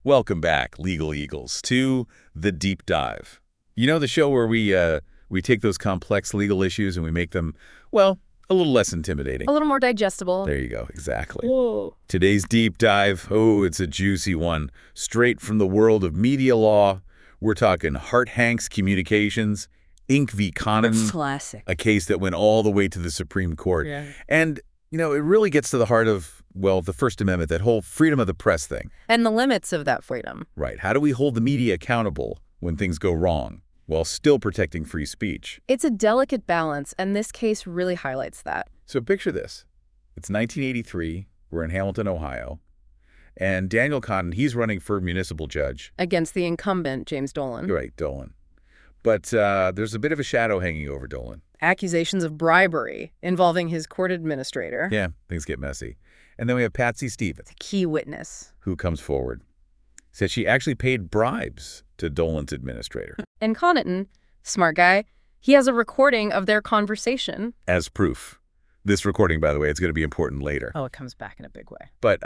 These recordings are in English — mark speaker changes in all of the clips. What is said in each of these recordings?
Speaker 1: Welcome back, Legal Eagles, to The Deep Dive. You know, the show where we take those complex legal issues and we make them, well, a little less intimidating.
Speaker 2: A little more digestible.
Speaker 1: There you go, exactly.
Speaker 2: Whoa.
Speaker 1: Today's deep dive, it's a juicy one. Straight from the world of media law, we're talking Harte-Hanks Communications, Inc. v. Connaughton.
Speaker 2: Classic.
Speaker 1: A case that went all the way to the Supreme Court.
Speaker 2: Yeah.
Speaker 1: And, you know, it really gets to the heart of, well, the First Amendment, that whole freedom of the press thing.
Speaker 2: And the limits of that freedom.
Speaker 1: Right. How do we hold the media accountable when things go wrong while still protecting free speech?
Speaker 2: It's a delicate balance, and this case really highlights that.
Speaker 1: So picture this. It's 1983. We're in Hamilton, Ohio. And Daniel Connaughton, he's running for municipal judge.
Speaker 2: Against the incumbent, James Dolan.
Speaker 1: Right, Dolan. But there's a bit of a shadow hanging over Dolan.
Speaker 2: Accusations of bribery involving his court administrator.
Speaker 1: Yeah, things get messy. And then we have Patsy Stevens,
Speaker 2: A key witness.
Speaker 1: who comes forward. Said she actually paid bribes to Dolan's administrator.
Speaker 2: And Connaughton, smart guy, he has a recording of their conversation.
Speaker 1: As proof. This recording, by the way, is going to be important later.
Speaker 2: Oh, it comes back in a big way.
Speaker 1: But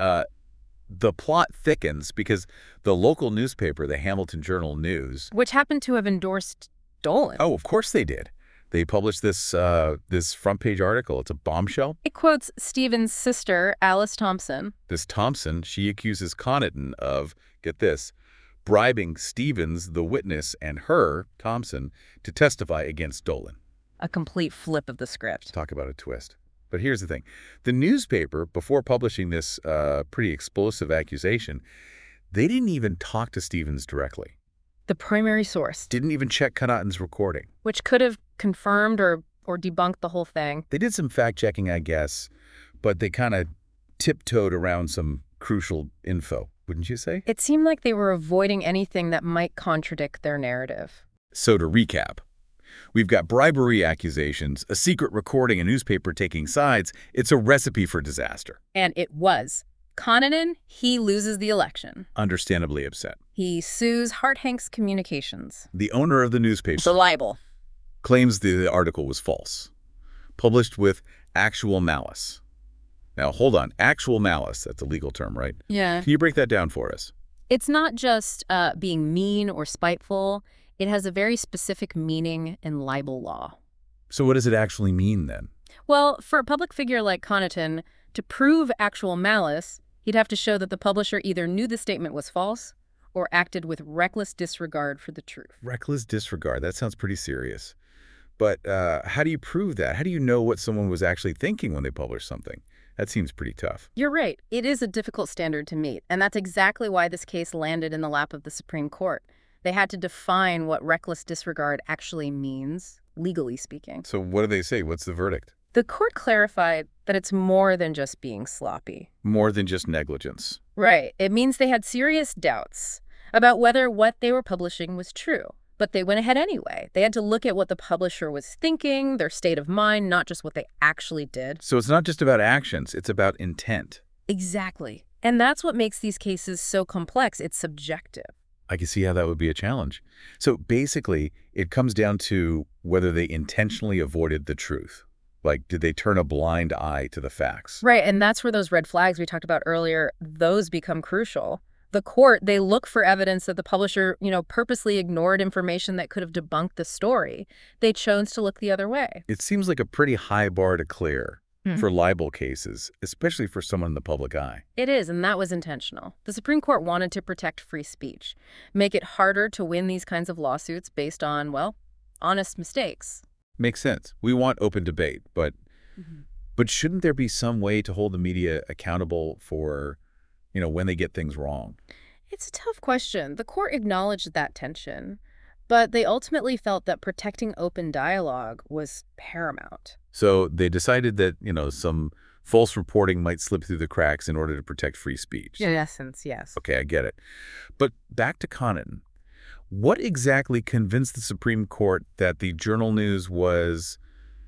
Speaker 1: the plot thickens because the local newspaper, the Hamilton Journal-News.
Speaker 2: Which happened to have endorsed Dolan.
Speaker 1: Oh, of course they did. They published this this front page article. It's a bombshell.
Speaker 2: It quotes Stevens' sister, Alice Thompson.
Speaker 1: This Thompson, she accuses Connaughton of, get this, bribing Stevens, the witness, and her, Thompson, to testify against Dolan.
Speaker 2: A complete flip of the script.
Speaker 1: Talk about a twist. But here's the thing. The newspaper, before publishing this pretty explosive accusation, they didn't even talk to Stevens directly.
Speaker 2: The primary source,
Speaker 1: Didn't even check Connaughton's recording.
Speaker 2: which could have confirmed or debunked the whole thing.
Speaker 1: They did some fact-checking, I guess, but they kind of tiptoed around some crucial info, wouldn't you say?
Speaker 2: It seemed like they were avoiding anything that might contradict their narrative.
Speaker 1: So to recap, we've got bribery accusations, a secret recording, a newspaper taking sides. It's a recipe for disaster.
Speaker 2: And it was. Connaughton, he loses the election.
Speaker 1: Understandably upset.
Speaker 2: He sues Harte-Hanks Communications.
Speaker 1: The owner of the newspaper
Speaker 2: The libel.
Speaker 1: claims the article was false, published with actual malice. Now, hold on. Actual malice, that's a legal term, right?
Speaker 2: Yeah.
Speaker 1: Can you break that down for us?
Speaker 2: It's not just being mean or spiteful. It has a very specific meaning in libel law.
Speaker 1: So what does it actually mean then?
Speaker 2: Well, for a public figure like Connaughton, to prove actual malice, he'd have to show that the publisher either knew the statement was false or acted with reckless disregard for the truth.
Speaker 1: Reckless disregard. That sounds pretty serious. But how do you prove that? How do you know what someone was actually thinking when they published something? That seems pretty tough.
Speaker 2: You're right. It is a difficult standard to meet, and that's exactly why this case landed in the lap of the Supreme Court. They had to define what reckless disregard actually means, legally speaking.
Speaker 1: So what do they say? What's the verdict?
Speaker 2: The court clarified that it's more than just being sloppy.
Speaker 1: More than just negligence.
Speaker 2: Right. It means they had serious doubts about whether what they were publishing was true. But they went ahead anyway. They had to look at what the publisher was thinking, their state of mind, not just what they actually did.
Speaker 1: So it's not just about actions, it's about intent.
Speaker 2: Exactly. And that's what makes these cases so complex. It's subjective.
Speaker 1: I can see how that would be a challenge. So basically, it comes down to whether they intentionally avoided the truth. Like, did they turn a blind eye to the facts?
Speaker 2: Right, and that's where those red flags we talked about earlier, those become crucial. The court, they look for evidence that the publisher, purposely ignored information that could have debunked the story. They chose to look the other way.
Speaker 1: It seems like a pretty high bar to clear for libel cases, especially for someone in the public eye.
Speaker 2: It is, and that was intentional. The Supreme Court wanted to protect free speech, make it harder to win these kinds of lawsuits based on, well, honest mistakes.
Speaker 1: Makes sense. We want open debate, but shouldn't there be some way to hold the media accountable for, when they get things wrong?
Speaker 2: It's a tough question. The court acknowledged that tension, but they ultimately felt that protecting open dialogue was paramount.
Speaker 1: So they decided that, some false reporting might slip through the cracks in order to protect free speech.
Speaker 2: In essence, yes.
Speaker 1: Okay, I get it. But back to Connaughton. What exactly convinced the Supreme Court that the Journal-News was,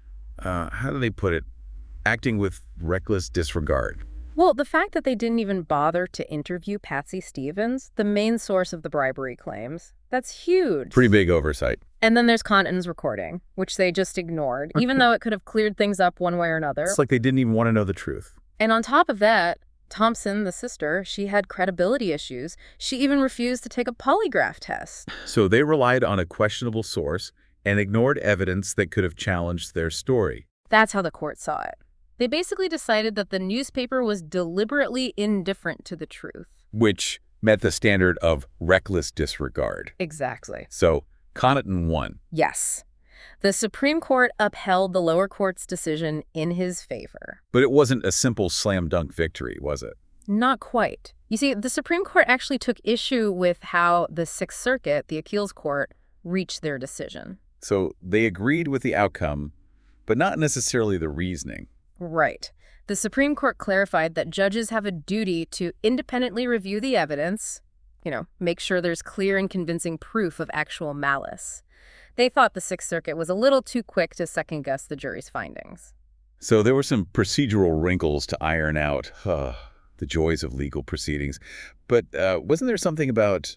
Speaker 1: how do they put it, acting with reckless disregard?
Speaker 2: Well, the fact that they didn't even bother to interview Patsy Stevens, the main source of the bribery claims, that's huge.
Speaker 1: Pretty big oversight.
Speaker 2: And then there's Connaughton's recording, which they just ignored, even though it could have cleared things up one way or another.
Speaker 1: It's like they didn't even want to know the truth.
Speaker 2: And on top of that, Thompson, the sister, she had credibility issues. She even refused to take a polygraph test.
Speaker 1: So they relied on a questionable source and ignored evidence that could have challenged their story.
Speaker 2: That's how the court saw it. They basically decided that the newspaper was deliberately indifferent to the truth.
Speaker 1: Which met the standard of reckless disregard.
Speaker 2: Exactly.
Speaker 1: So Connaughton won.
Speaker 2: Yes. The Supreme Court upheld the lower court's decision in his favor.
Speaker 1: But it wasn't a simple slam dunk victory, was it?
Speaker 2: Not quite. You see, the Supreme Court actually took issue with how the Sixth Circuit, the appeals court, reached their decision.
Speaker 1: So they agreed with the outcome, but not necessarily the reasoning.
Speaker 2: Right. The Supreme Court clarified that judges have a duty to independently review the evidence, make sure there's clear and convincing proof of actual malice. They thought the Sixth Circuit was a little too quick to second-guess the jury's findings.
Speaker 1: So there were some procedural wrinkles to iron out. The joys of legal proceedings. But wasn't there something about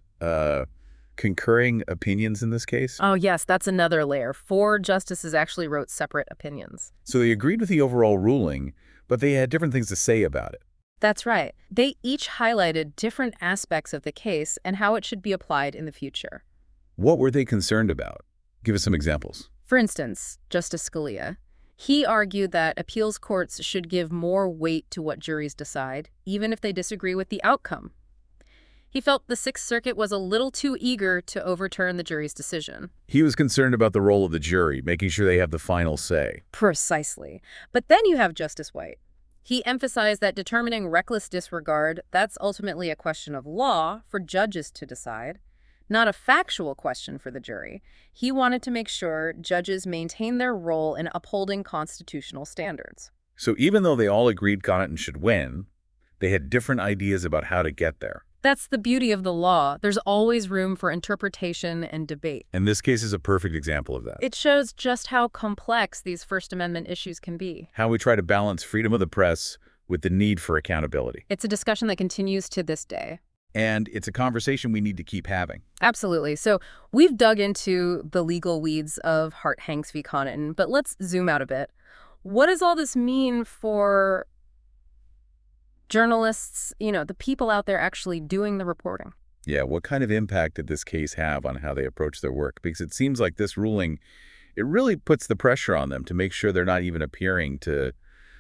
Speaker 1: concurring opinions in this case?
Speaker 2: Oh, yes, that's another layer. 4 justices actually wrote separate opinions.
Speaker 1: So they agreed with the overall ruling, but they had different things to say about it.
Speaker 2: That's right. They each highlighted different aspects of the case and how it should be applied in the future.
Speaker 1: What were they concerned about? Give us some examples.
Speaker 2: For instance, Justice Scalia, he argued that appeals courts should give more weight to what juries decide, even if they disagree with the outcome. He felt the Sixth Circuit was a little too eager to overturn the jury's decision.
Speaker 1: He was concerned about the role of the jury, making sure they have the final say.
Speaker 2: Precisely. But then you have Justice White. He emphasized that determining reckless disregard, that's ultimately a question of law for judges to decide, not a factual question for the jury. He wanted to make sure judges maintain their role in upholding constitutional standards.
Speaker 1: So even though they all agreed Connaughton should win, they had different ideas about how to get there.
Speaker 2: That's the beauty of the law. There's always room for interpretation and debate.
Speaker 1: And this case is a perfect example of that.
Speaker 2: It shows just how complex these First Amendment issues can be.
Speaker 1: How we try to balance freedom of the press with the need for accountability.
Speaker 2: It's a discussion that continues to this day.
Speaker 1: And it's a conversation we need to keep having.
Speaker 2: Absolutely. So we've dug into the legal weeds of Hart-Hanks v. Connaughton, but let's zoom out a bit. What does all this mean for journalists, the people out there actually doing the reporting?
Speaker 1: Yeah, what kind of impact did this case have on how they approach their work? Because it seems like this ruling, it really puts the pressure on them to make sure they're not even appearing to,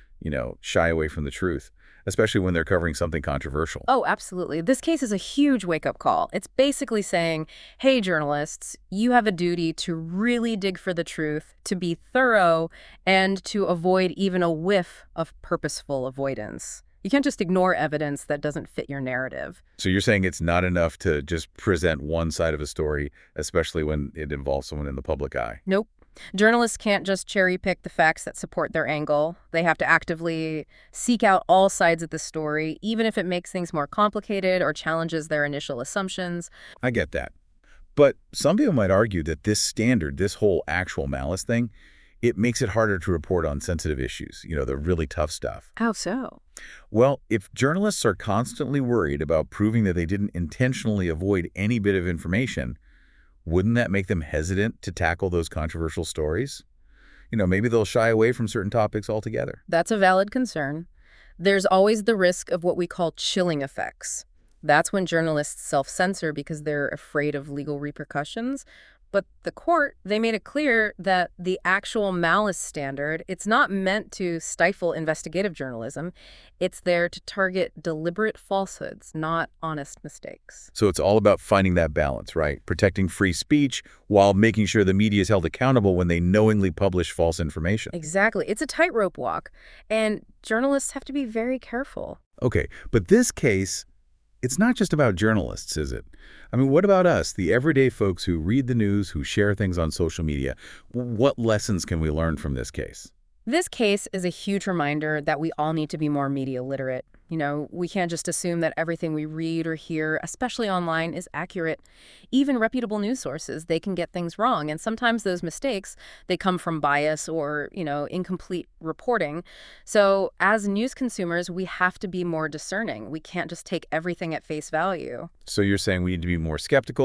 Speaker 1: shy away from the truth, especially when they're covering something controversial.
Speaker 2: Oh, absolutely. This case is a huge wake-up call. It's basically saying, hey, journalists, you have a duty to really dig for the truth, to be thorough, and to avoid even a whiff of purposeful avoidance. You can't just ignore evidence that doesn't fit your narrative.
Speaker 1: So you're saying it's not enough to just present one side of a story, especially when it involves someone in the public eye?
Speaker 2: Nope. Journalists can't just cherry-pick the facts that support their angle. They have to actively seek out all sides of the story, even if it makes things more complicated or challenges their initial assumptions.
Speaker 1: I get that. But some people might argue that this standard, this whole actual malice thing, it makes it harder to report on sensitive issues, the really tough stuff.
Speaker 2: How so?
Speaker 1: Well, if journalists are constantly worried about proving that they didn't intentionally avoid any bit of information, wouldn't that make them hesitant to tackle those controversial stories? Maybe they'll shy away from certain topics altogether.
Speaker 2: That's a valid concern. There's always the risk of what we call chilling effects. That's when journalists self-censor because they're afraid of legal repercussions. But the court, they made it clear that the actual malice standard, it's not meant to stifle investigative journalism. It's there to target deliberate falsehoods, not honest mistakes.
Speaker 1: So it's all about finding that balance, right? Protecting free speech while making sure the media is held accountable when they knowingly publish false information.
Speaker 2: Exactly. It's a tightrope walk, and journalists have to be very careful.
Speaker 1: Okay, but this case, it's not just about journalists, is it? I mean, what about us, the everyday folks who read the news, who share things on social media? What lessons can we learn from this case?
Speaker 2: This case is a huge reminder that we all need to be more media literate. We can't just assume that everything we read or hear, especially online, is accurate. Even reputable news sources, they can get things wrong. And sometimes those mistakes, they come from bias or, incomplete reporting. So as news consumers, we have to be more discerning. We can't just take everything at face value.
Speaker 1: So you're saying we need to be more skeptical,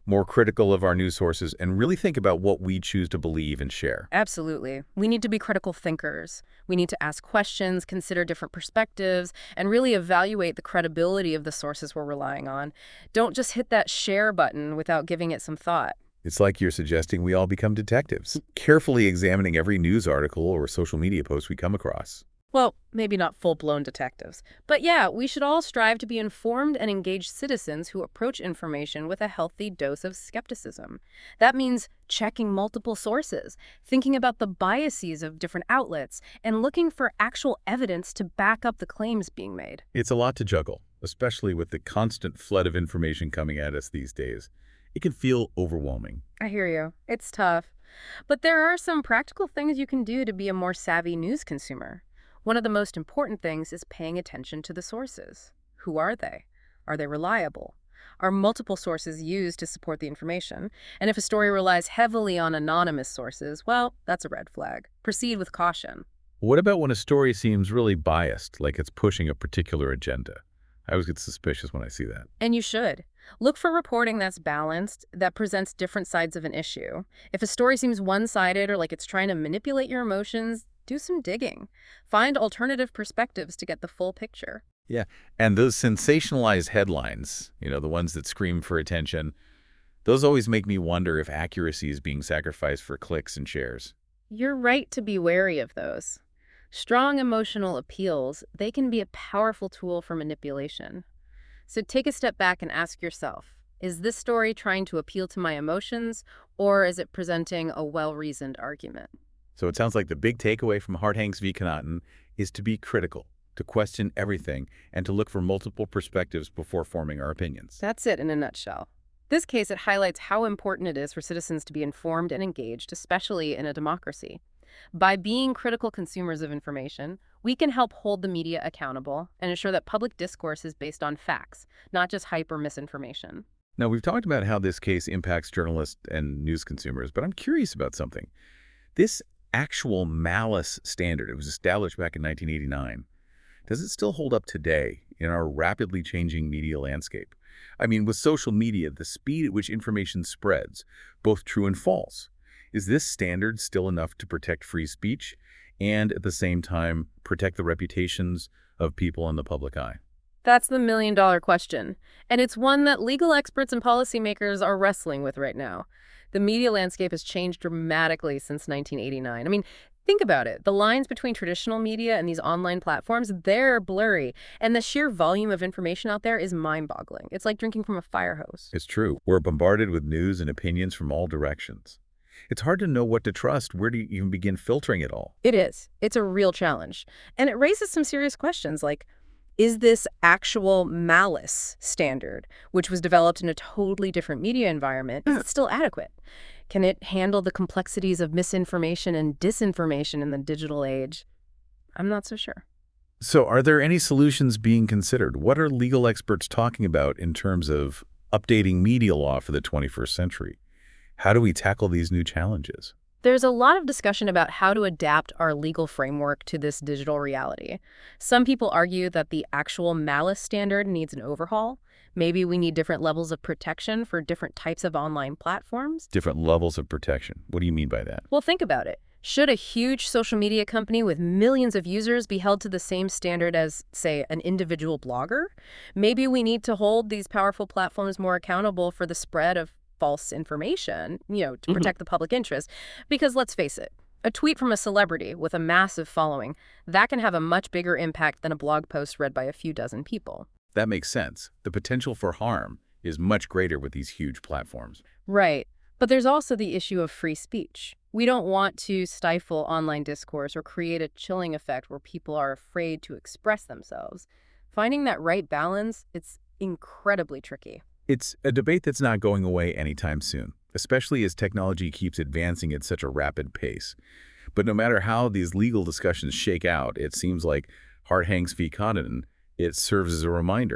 Speaker 1: more critical of our news sources, and really think about what we choose to believe and share.
Speaker 2: Absolutely. We need to be critical thinkers. We need to ask questions, consider different perspectives, and really evaluate the credibility of the sources we're relying on. Don't just hit that share button without giving it some thought.
Speaker 1: It's like you're suggesting we all become detectives, carefully examining every news article or social media post we come across.
Speaker 2: Well, maybe not full-blown detectives. But yeah, we should all strive to be informed and engaged citizens who approach information with a healthy dose of skepticism. That means checking multiple sources, thinking about the biases of different outlets, and looking for actual evidence to back up the claims being made.
Speaker 1: It's a lot to juggle, especially with the constant flood of information coming at us these days. It can feel overwhelming.
Speaker 2: I hear you. It's tough. But there are some practical things you can do to be a more savvy news consumer. One of the most important things is paying attention to the sources. Who are they? Are they reliable? Are multiple sources used to support the information? And if a story relies heavily on anonymous sources, well, that's a red flag. Proceed with caution.
Speaker 1: What about when a story seems really biased, like it's pushing a particular agenda? I always get suspicious when I see that.
Speaker 2: And you should. Look for reporting that's balanced, that presents different sides of an issue. If a story seems one-sided or like it's trying to manipulate your emotions, do some digging. Find alternative perspectives to get the full picture.
Speaker 1: Yeah, and those sensationalized headlines, the ones that scream for attention, those always make me wonder if accuracy is being sacrificed for clicks and shares.
Speaker 2: You're right to be wary of those. Strong emotional appeals, they can be a powerful tool for manipulation. So take a step back and ask yourself, is this story trying to appeal to my emotions, or is it presenting a well-reasoned argument?
Speaker 1: So it sounds like the big takeaway from Hart Hanks v. Connaughton is to be critical, to question everything, and to look for multiple perspectives before forming our opinions.
Speaker 2: That's it in a nutshell. This case, it highlights how important it is for citizens to be informed and engaged, especially in a democracy. By being critical consumers of information, we can help hold the media accountable and ensure that public discourse is based on facts, not just hype or misinformation.
Speaker 1: Now, we've talked about how this case impacts journalists and news consumers, but I'm curious about something. This actual malice standard, it was established back in 1989. Does it still hold up today in our rapidly changing media landscape? I mean, with social media, the speed at which information spreads, both true and false, is this standard still enough to protect free speech and at the same time protect the reputations of people in the public eye?
Speaker 2: That's the million-dollar question, and it's one that legal experts and policymakers are wrestling with right now. The media landscape has changed dramatically since 1989. I mean, think about it. The lines between traditional media and these online platforms, they're blurry, and the sheer volume of information out there is mind-boggling. It's like drinking from a fire hose.
Speaker 1: It's true. We're bombarded with news and opinions from all directions. It's hard to know what to trust. Where do you even begin filtering it all?
Speaker 2: It is. It's a real challenge. And it raises some serious questions like, is this actual malice standard, which was developed in a totally different media environment, is it still adequate? Can it handle the complexities of misinformation and disinformation in the digital age? I'm not so sure.
Speaker 1: So are there any solutions being considered? What are legal experts talking about in terms of updating media law for the 21st century? How do we tackle these new challenges?
Speaker 2: There's a lot of discussion about how to adapt our legal framework to this digital reality. Some people argue that the actual malice standard needs an overhaul. Maybe we need different levels of protection for different types of online platforms.
Speaker 1: Different levels of protection. What do you mean by that?
Speaker 2: Well, think about it. Should a huge social media company with millions of users be held to the same standard as, say, an individual blogger? Maybe we need to hold these powerful platforms more accountable for the spread of false information, to protect the public interest. Because let's face it, a tweet from a celebrity with a massive following, that can have a much bigger impact than a blog post read by a few dozen people.
Speaker 1: That makes sense. The potential for harm is much greater with these huge platforms.
Speaker 2: Right. But there's also the issue of free speech. We don't want to stifle online discourse or create a chilling effect where people are afraid to express themselves. Finding that right balance, it's incredibly tricky.
Speaker 1: It's a debate that's not going away anytime soon, especially as technology keeps advancing at such a rapid pace. But no matter how these legal discussions shake out, it seems like Hart Hanks v. Connaughton, it serves as a reminder.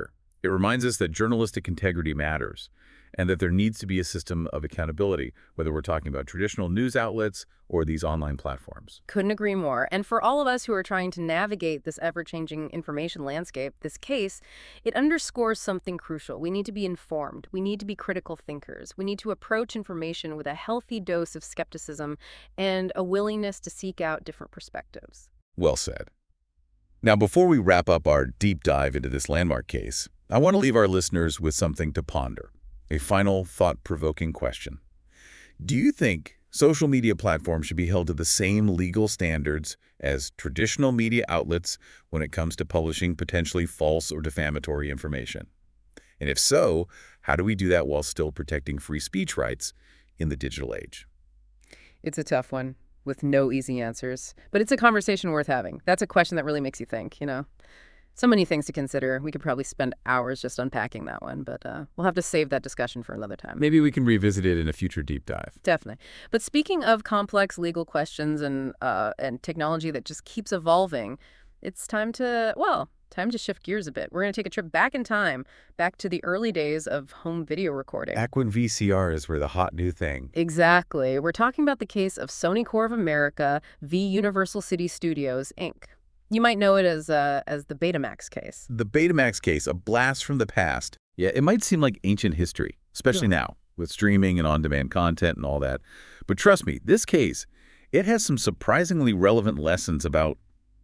Speaker 1: It reminds us that journalistic integrity matters and that there needs to be a system of accountability, whether we're talking about traditional news outlets or these online platforms.
Speaker 2: Couldn't agree more. And for all of us who are trying to navigate this ever-changing information landscape, this case, it underscores something crucial. We need to be informed. We need to be critical thinkers. We need to approach information with a healthy dose of skepticism and a willingness to seek out different perspectives.
Speaker 1: Well said. Now, before we wrap up our deep dive into this landmark case, I want to leave our listeners with something to ponder. A final, thought-provoking question. Do you think social media platforms should be held to the same legal standards as traditional media outlets when it comes to publishing potentially false or defamatory information? And if so, how do we do that while still protecting free speech rights in the digital age?
Speaker 2: It's a tough one with no easy answers, but it's a conversation worth having. That's a question that really makes you think, you know? So many things to consider. We could probably spend hours just unpacking that one, but we'll have to save that discussion for another time.
Speaker 1: Maybe we can revisit it in a future deep dive.
Speaker 2: Definitely. But speaking of complex legal questions and technology that just keeps evolving, it's time to shift gears a bit. We're going to take a trip back in time, back to the early days of home video recording.
Speaker 1: Back when VCRs were the hot new thing.
Speaker 2: Exactly. We're talking about the case of Sony Corp of America v. Universal City Studios, Inc. You might know it as the Betamax case.
Speaker 1: The Betamax case, a blast from the past. Yeah, it might seem like ancient history, especially now, with streaming and on-demand content and all that. But trust me, this case, it has some surprisingly relevant lessons about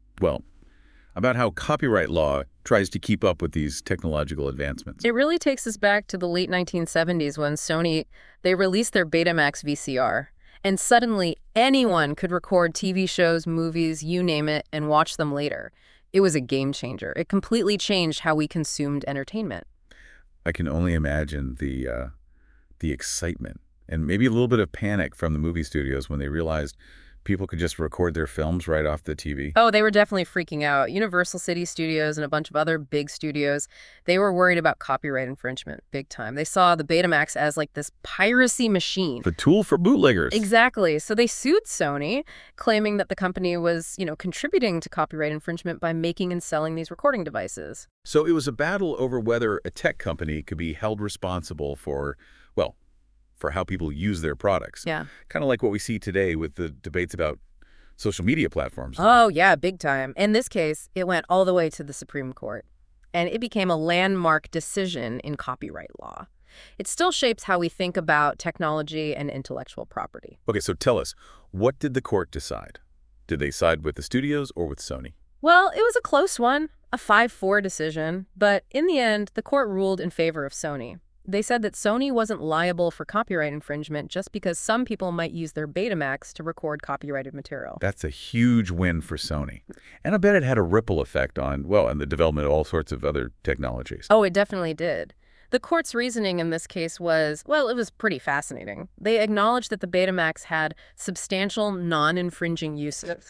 Speaker 1: how copyright law tries to keep up with these technological advancements.
Speaker 2: It really takes us back to the late 1970s when Sony, they released their Betamax VCR. And suddenly, anyone could record TV shows, movies, you name it, and watch them later. It was a game changer. It completely changed how we consumed entertainment.
Speaker 1: I can only imagine the excitement and maybe a little bit of panic from the movie studios when they realized people could just record their films right off the TV.
Speaker 2: Oh, they were definitely freaking out. Universal City Studios and a bunch of other big studios, they were worried about copyright infringement big time. They saw the Betamax as like this piracy machine.
Speaker 1: The tool for bootleggers.
Speaker 2: Exactly. So they sued Sony, claiming that the company was, contributing to copyright infringement by making and selling these recording devices.
Speaker 1: So it was a battle over whether a tech company could be held responsible for how people use their products.
Speaker 2: Yeah.
Speaker 1: Kind of like what we see today with the debates about social media platforms.
Speaker 2: Oh, yeah, big time. In this case, it went all the way to the Supreme Court, and it became a landmark decision in copyright law. It still shapes how we think about technology and intellectual property.
Speaker 1: Okay, so tell us, what did the court decide? Did they side with the studios or with Sony?
Speaker 2: Well, it was a close one, a 5-4 decision, but in the end, the court ruled in favor of Sony. They said that Sony wasn't liable for copyright infringement just because some people might use their Betamax to record copyrighted material.
Speaker 1: That's a huge win for Sony. And I bet it had a ripple effect on the development of all sorts of other technologies.
Speaker 2: Oh, it definitely did. The court's reasoning in this case was, it was pretty fascinating. They acknowledged that the Betamax had substantial non-infringing uses.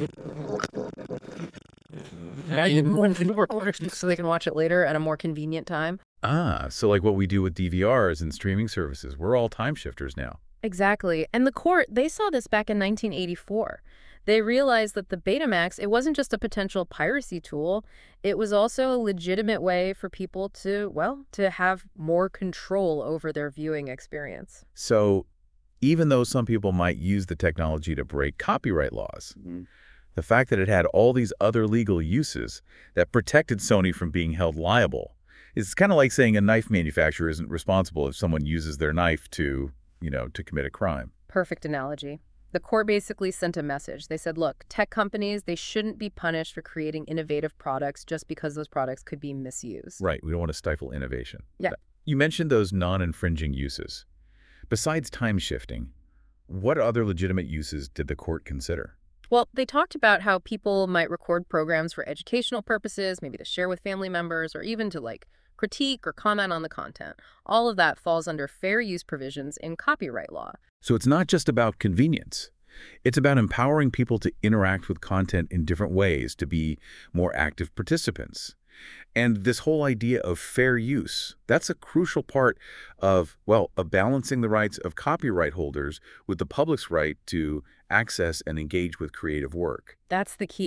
Speaker 2: So they can watch it later at a more convenient time.
Speaker 1: So like what we do with DVRs and streaming services. We're all time shifters now.
Speaker 2: Exactly. And the court, they saw this back in 1984. They realized that the Betamax, it wasn't just a potential piracy tool. It was also a legitimate way for people to have more control over their viewing experience.
Speaker 1: So even though some people might use the technology to break copyright laws, the fact that it had all these other legal uses that protected Sony from being held liable, it's kind of like saying a knife manufacturer isn't responsible if someone uses their knife to commit a crime.
Speaker 2: Perfect analogy. The court basically sent a message. They said, look, tech companies, they shouldn't be punished for creating innovative products just because those products could be misused.
Speaker 1: Right. We don't want to stifle innovation.
Speaker 2: Yeah.
Speaker 1: You mentioned those non-infringing uses. Besides time shifting, what other legitimate uses did the court consider?
Speaker 2: Well, they talked about how people might record programs for educational purposes, maybe to share with family members, or even to critique or comment on the content. All of that falls under fair use provisions in copyright law.
Speaker 1: So it's not just about convenience. It's about empowering people to interact with content in different ways, to be more active participants. And this whole idea of fair use, that's a crucial part of balancing the rights of copyright holders with the public's right to access and engage with creative work.
Speaker 2: That's the key.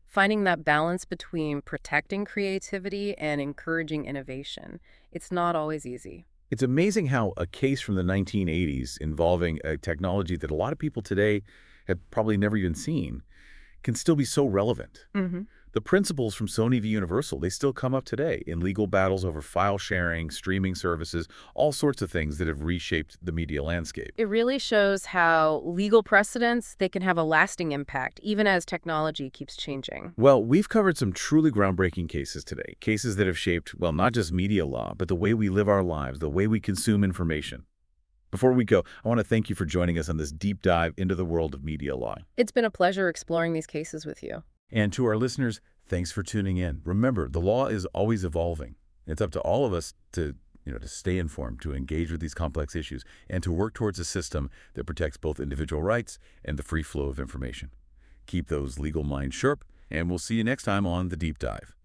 Speaker 2: Finding that balance between protecting creativity and encouraging innovation. It's not always easy.
Speaker 1: It's amazing how a case from the 1980s involving a technology that a lot of people today have probably never even seen can still be so relevant.
Speaker 2: Hmm.
Speaker 1: The principles from Sony v. Universal, they still come up today in legal battles over file sharing, streaming services, all sorts of things that have reshaped the media landscape.
Speaker 2: It really shows how legal precedents, they can have a lasting impact, even as technology keeps changing.
Speaker 1: Well, we've covered some truly groundbreaking cases today, cases that have shaped, well, not just media law, but the way we live our lives, the way we consume information. Before we go, I want to thank you for joining us on this deep dive into the world of media law.
Speaker 2: It's been a pleasure exploring these cases with you.
Speaker 1: And to our listeners, thanks for tuning in. Remember, the law is always evolving. It's up to all of us to stay informed, to engage with these complex issues, and to work towards a system that protects both individual rights and the free flow of information. Keep those legal minds sharp, and we'll see you next time on The Deep Dive.